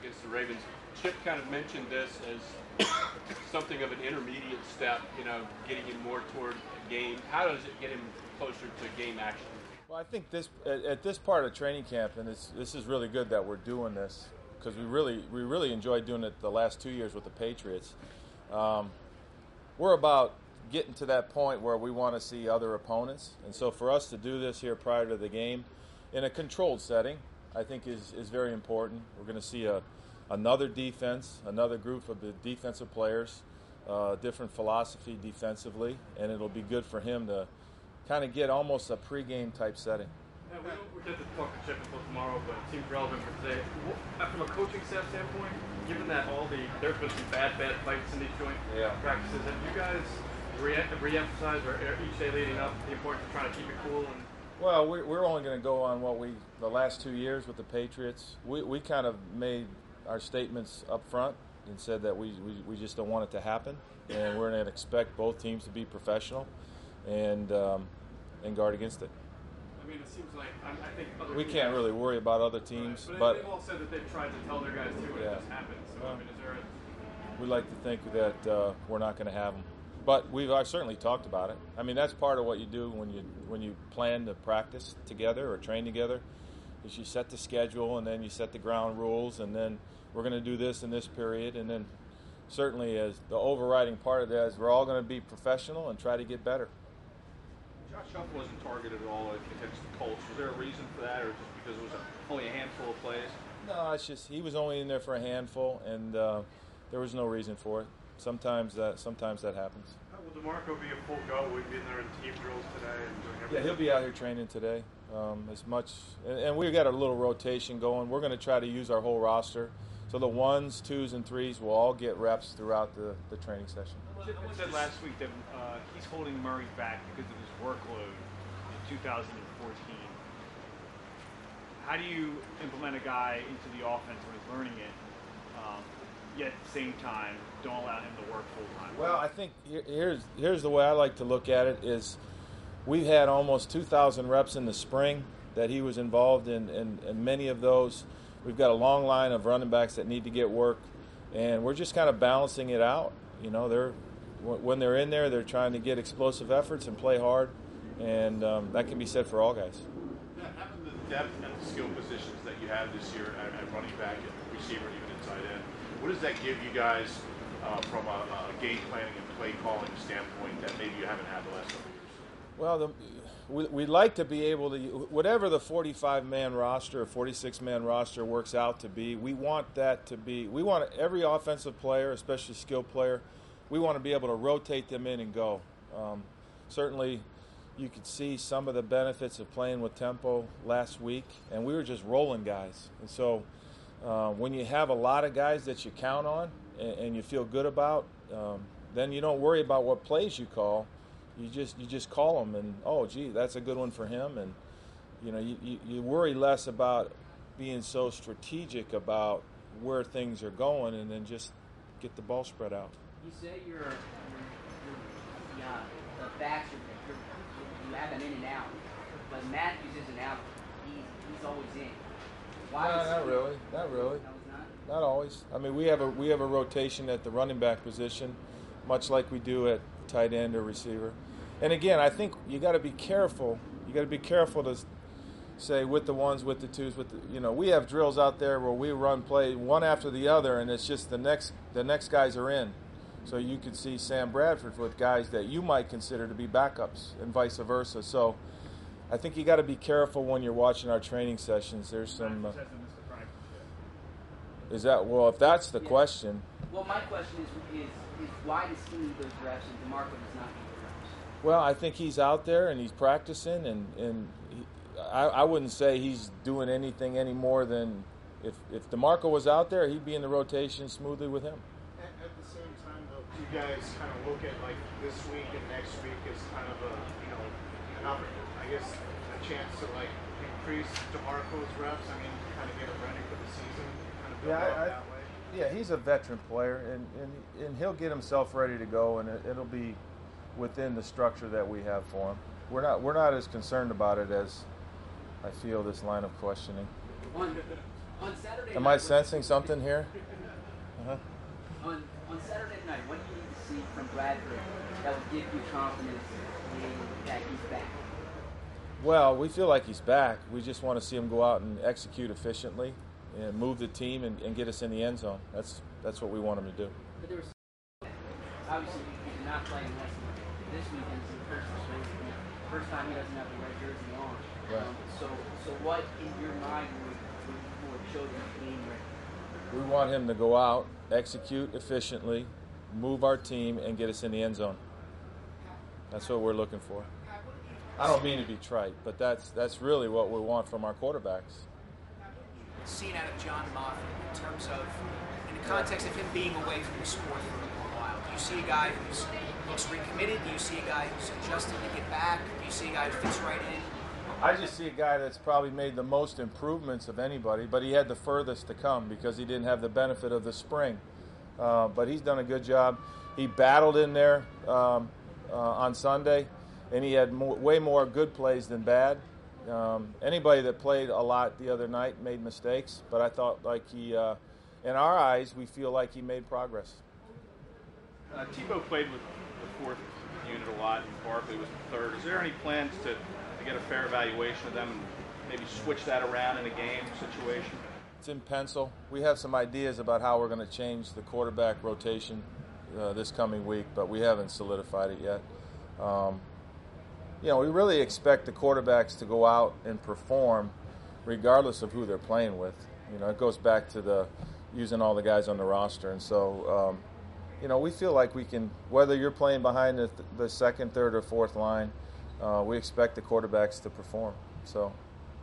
against the Ravens. Chip kind of mentioned this as something of an intermediate step, getting him more toward a game. How does it get him closer to game action? Well, I think at this part of training camp, and this is really good that we're doing this because we really enjoyed doing it the last 2 years with the Patriots. We're about getting to that point where we want to see other opponents, and so for us to do this here prior to the game in a controlled setting, I think is very important. We're going to see another defense, another group of the defensive players, different philosophy defensively, and it'll be good for him to kind of get almost a pregame type setting. Yeah, we get to talk to Chip until tomorrow, but it seems relevant for today. From a coaching staff standpoint, given that there's been some bad fights in these joint practices, have you guys re-emphasized or each day leading up the importance of trying to keep it cool? Well, we're only going to go on the last 2 years with the Patriots. We kind of made our statements up front and said that we just don't want it to happen, and we're going to expect both teams to be professional and guard against it. I mean, it seems like I think we can't really worry about other teams, right. but they've all said that they've tried to tell their guys too when it just happens. So well, I mean, is there we like to think that we're not going to have them, but we've certainly talked about it. I mean, that's part of what you do when you plan to practice together or train together, is you set the schedule and then you set the ground rules, and then we're going to do this in this period, and then certainly as the overriding part of that is we're all going to be professional and try to get better. Josh Huff wasn't targeted at all against the Colts. Was there a reason for that, or just because it was only a handful of plays? No, it's just he was only in there for a handful, and there was no reason for it. Sometimes that happens. will DeMarco be a full go? Will he be in there in team drills today and doing everything? Yeah, he'll be out here training today as much. And we've got a little rotation going. We're going to try to use our whole roster. So the 1s, 2s, and 3s will all get reps throughout the training session. Chip said last week that he's holding Murray back because of his workload in 2014. How do you implement a guy into the offense when he's learning it, yet at the same time don't allow him to work full time? Well, I think here's the way I like to look at it is we've had almost 2,000 reps in the spring that he was involved in, and many of those we've got a long line of running backs that need to get work, and we're just kind of balancing it out. You know, when they're in there, they're trying to get explosive efforts and play hard, and that can be said for all guys. Yeah, having the depth and the skill positions that you have this year at running back and receiver, even inside end, what does that give you guys from a game planning and play calling standpoint that maybe you haven't had the last couple of years? Well, we'd like to be able to, whatever the 45-man roster or 46-man roster works out to be, we want every offensive player, especially skilled player, we want to be able to rotate them in and go. Certainly, you could see some of the benefits of playing with tempo last week, and we were just rolling guys. And so when you have a lot of guys that you count on and you feel good about, then you don't worry about what plays you call. You just call them, and oh, gee, that's a good one for him, and you know you worry less about being so strategic about where things are going, and then just get the ball spread out. You say the backs you have an in and out, but Matthews isn't out. He's always in. Why? Not really. Not always. I mean, we have a rotation at the running back position, much like we do at tight end or receiver. And again, I think you got to be careful. You got to be careful to say with the 1s, with the 2s, we have drills out there where we run play one after the other, and it's just the next guys are in. So you could see Sam Bradford with guys that you might consider to be backups, and vice versa. So I think you got to be careful when you're watching our training sessions. There's some. Is that if that's the question? Well, my question is why does he need those reps and DeMarco does not need the reps? Well, I think he's out there and he's practicing, and I wouldn't say he's doing anything any more than if DeMarco was out there, he'd be in the rotation smoothly with him. At the same time, though, do you guys kind of look at like this week and next week as kind of a chance to like increase DeMarco's reps? I mean, kind of get him ready for the season, kind of build up that way. Yeah, he's a veteran player, and he'll get himself ready to go, and it'll be within the structure that we have for him. We're not as concerned about it as I feel this line of questioning. On Saturday Am night, I sensing something here? on Saturday night, what do you need to see from Bradford that would give you confidence in that he's back? Well, we feel like he's back. We just want to see him go out and execute efficiently and move the team and get us in the end zone. That's what we want him to do. But there was obviously he did not play unless this weekend is the first time he doesn't have the red jersey on. Right. So what in your mind would show that he's game ready? We want him to go out, execute efficiently, move our team, and get us in the end zone. That's what we're looking for. I don't mean to be trite, but that's really what we want from our quarterbacks. Seen out of John Moffitt in terms of, in the context of him being away from the sport for a little while? Do you see a guy who looks recommitted? Do you see a guy who's adjusting to get back? Do you see a guy who fits right in? I just see a guy that's probably made the most improvements of anybody, but he had the furthest to come because he didn't have the benefit of the spring. But he's done a good job. He battled in there on Sunday, and he had way more good plays than bad. Anybody that played a lot the other night made mistakes, but I thought like he, in our eyes, we feel like he made progress. Tebow played with the fourth unit a lot, and Barkley was the third. Is there any plans to get a fair evaluation of them and maybe switch that around in a game situation? It's in pencil. We have some ideas about how we're going to change the quarterback rotation this coming week, but we haven't solidified it yet. We really expect the quarterbacks to go out and perform regardless of who they're playing with. It goes back to using all the guys on the roster. And so, we feel like we can, whether you're playing behind the second, third, or fourth line, we expect the quarterbacks to perform. So,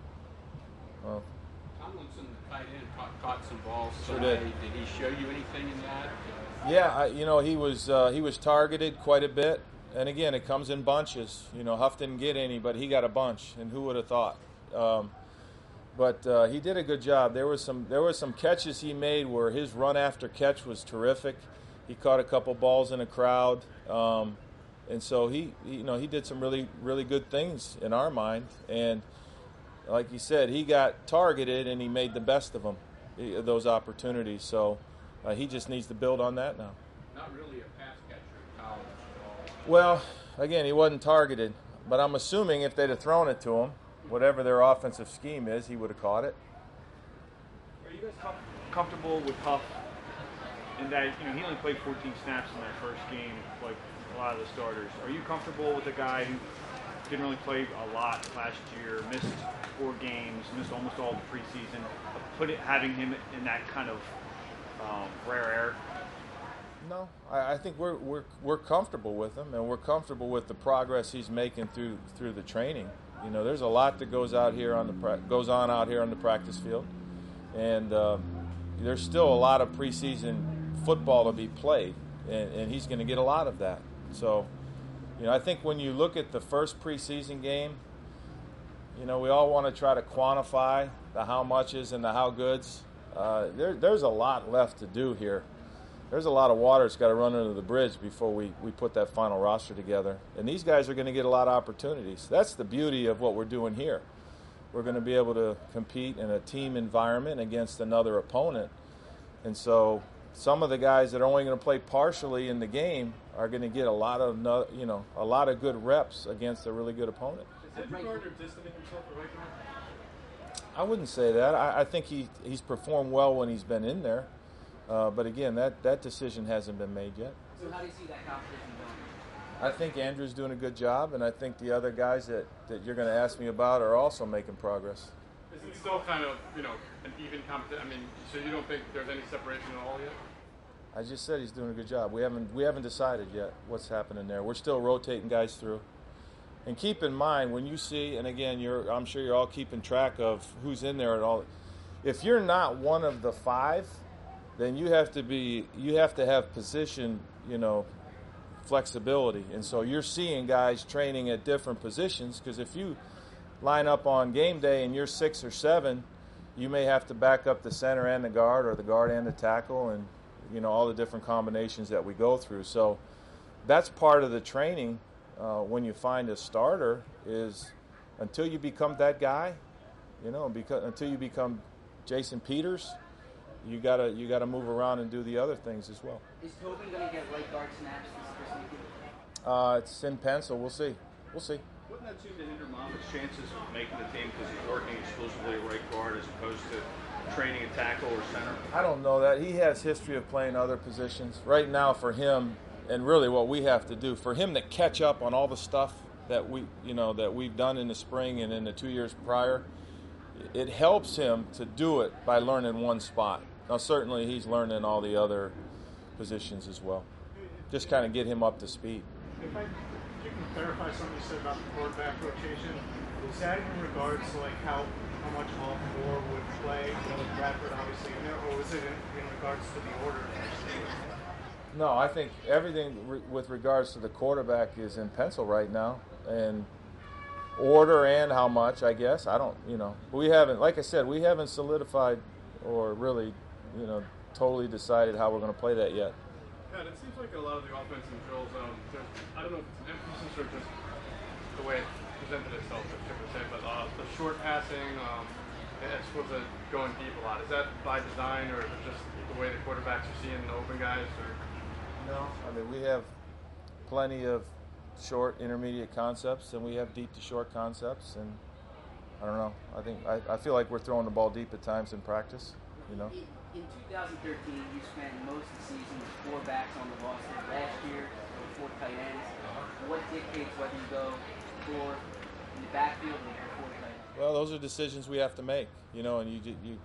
Tomlinson, the tight end, caught some balls. Sure did. Did he show you anything in that? Yeah, he was targeted quite a bit. And again, it comes in bunches. Huff didn't get any, but he got a bunch, and who would have thought? But he did a good job. There was some catches he made where his run after catch was terrific. He caught a couple balls in a crowd, and so he did some really, really good things in our mind. And like you said, he got targeted, and he made the best of them, those opportunities. So he just needs to build on that now. Not really a pass catcher in college at all. Well, again, he wasn't targeted, but I'm assuming if they'd have thrown it to him, whatever their offensive scheme is, he would have caught it. Are you guys comfortable with Huff in that he only played 14 snaps in their first game, like a lot of the starters? Are you comfortable with a guy who didn't really play a lot last year, missed 4 games, missed almost all the preseason, having him in that kind of rare air? No, I think we're comfortable with him, and we're comfortable with the progress he's making through the training. There's a lot that goes on out here on the practice field, and there's still a lot of preseason football to be played, and he's going to get a lot of that. So, I think when you look at the first preseason game, we all want to try to quantify the how muches and the how goods. There's a lot left to do here. There's a lot of water that's got to run under the bridge before we put that final roster together. And these guys are going to get a lot of opportunities. That's the beauty of what we're doing here. We're going to be able to compete in a team environment against another opponent. And so some of the guys that are only going to play partially in the game are going to get a lot of good reps against a really good opponent. Is Andrew Gardner distancing himself right now? I wouldn't say that. I think he's performed well when he's been in there. But again, that decision hasn't been made yet. So how do you see that competition going? I think Andrew's doing a good job, and I think the other guys that you're going to ask me about are also making progress. Is it still kind of, an even competition? I mean, so you don't think there's any separation at all yet? I just said he's doing a good job. We haven't decided yet what's happening there. We're still rotating guys through. And keep in mind, when you see, and again, I'm sure you're all keeping track of who's in there and all. If you're not one of the 5, then you have to have position, flexibility. And so you're seeing guys training at different positions, because if you line up on game day and you're 6 or 7, you may have to back up the center and the guard, or the guard and the tackle, and all the different combinations that we go through. So that's part of the training when you find a starter, is until you become that guy, until you become Jason Peters, you gotta move around and do the other things as well. Is Tobin going to get right guard snaps this weekend? It's in pencil. We'll see. Wouldn't that seem to hinder Moffitt's chances of making the team because he's working exclusively at right guard as opposed to training at tackle or center? I don't know that. He has history of playing other positions. Right now for him, and really what we have to do, for him to catch up on all the stuff that we've done in the spring and in the 2 years prior, it helps him to do it by learning one spot. Now certainly he's learning all the other positions as well. Just kind of get him up to speed. If you can clarify something you said about the quarterback rotation, is that in regards to like how much all four would play, with Bradford obviously in there, or was it in regards to the order? No, I think everything with regards to the quarterback is in pencil right now, and order and how much, I guess. I don't, we haven't, like I said, we haven't solidified or really, totally decided how we're going to play that yet. Pat, it seems like a lot of the offensive drills, I don't know if it's an emphasis or just the way it presented itself, but the short passing, it's supposed to going deep a lot. Is that by design, or is it just the way the quarterbacks are seeing the open guys? Or? No, I mean, we have plenty of short, intermediate concepts, and we have deep to short concepts, and I don't know. I feel like we're throwing the ball deep at times in practice, In 2013, you spent most of the season with 4 backs on the roster. Last year, there were 4 tight ends. What dictates whether you go 4 in the backfield or 4 tight ends? Well, those are decisions we have to make, and you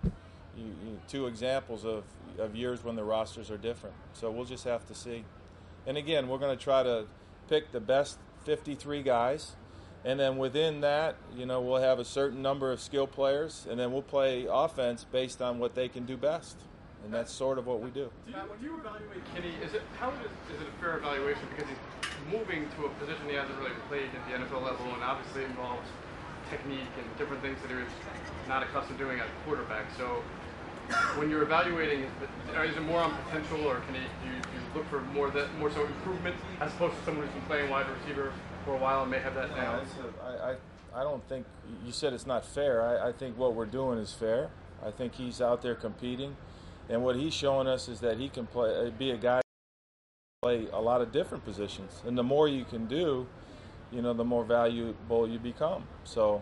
two examples of years when the rosters are different. So we'll just have to see. And again, we're going to try to pick the best 53 guys, and then within that, we'll have a certain number of skill players, and then we'll play offense based on what they can do best. And that's sort of what we do. When you evaluate Kenny, is it a fair evaluation because he's moving to a position he hasn't really played at the NFL level, and obviously it involves technique and different things that he was not accustomed to doing at quarterback. So when you're evaluating, is it more on potential, or do you look for more so improvement as opposed to someone who's been playing wide receiver for a while and may have that now? I don't think you said it's not fair. I think what we're doing is fair. I think he's out there competing, and what he's showing us is that he can be a guy who can play a lot of different positions. And the more you can do, the more valuable you become. So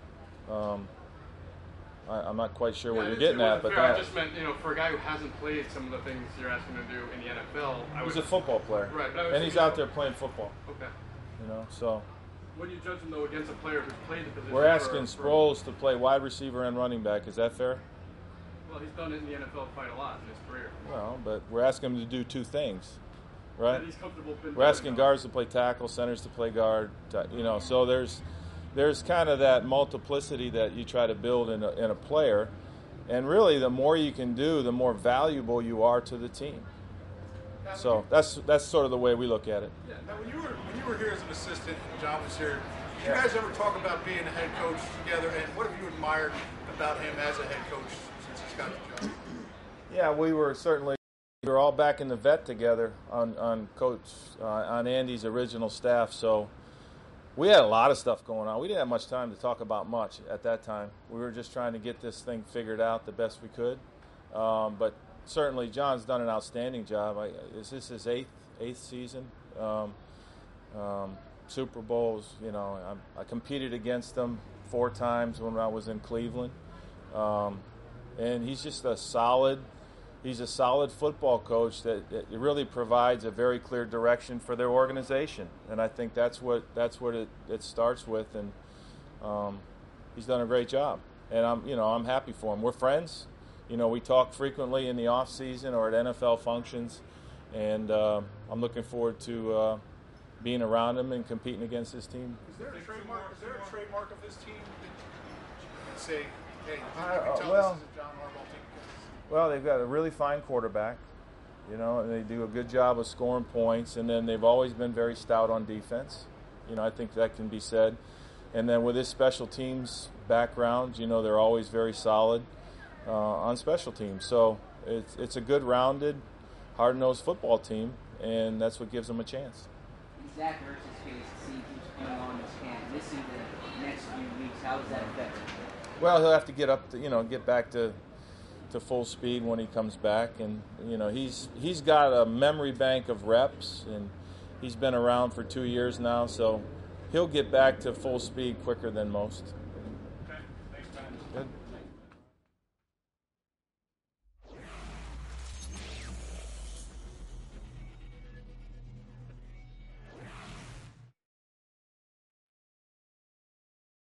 I'm not quite sure what you're getting at, but I just meant, for a guy who hasn't played some of the things you're asking him to do in the NFL. He's a football player, right? And he's out there playing football. Okay. So. When you judge him though against a player who's played the position, we're asking Sproles to play wide receiver and running back. Is that fair? Well, he's done it in the NFL quite a lot in his career. Well, but we're asking him to do 2 things, right? And he's comfortable. We're asking guards to play tackle, centers to play guard. So there's kind of that multiplicity that you try to build in a player, and really the more you can do, the more valuable you are to the team. So that's sort of the way we look at it. Yeah. Now, when you were here as an assistant and John was here, did you guys ever talk about being a head coach together? And what have you admired about him as a head coach since he's got the job? Yeah, we were all back in the vet together on Andy's original staff. So we had a lot of stuff going on. We didn't have much time to talk about much at that time. We were just trying to get this thing figured out the best we could. But certainly, John's done an outstanding job. Is this his eighth season? Super Bowls, I competed against him 4 times when I was in Cleveland, and he's just a solid football coach that really provides a very clear direction for their organization, and I think that's what it starts with, and he's done a great job, and I'm happy for him. We're friends. We talk frequently in the off season or at NFL functions, and I'm looking forward to being around him and competing against his team. Is there a trademark of his team that you can say, hey, you well, can tell this is a John Harbaugh team? Well, they've got a really fine quarterback, and they do a good job of scoring points, and then they've always been very stout on defense. I think that can be said. And then with his special teams background, they're always very solid on special teams. So it's a good, rounded, hard-nosed football team, and that's what gives them a chance. Zach Ertz's case, it seems, keeps going on this camp. Missing the next few weeks, how does that affect him? Well, he'll have to get up to, get back to full speed when he comes back, and he's got a memory bank of reps, and he's been around for 2 years now, so he'll get back to full speed quicker than most.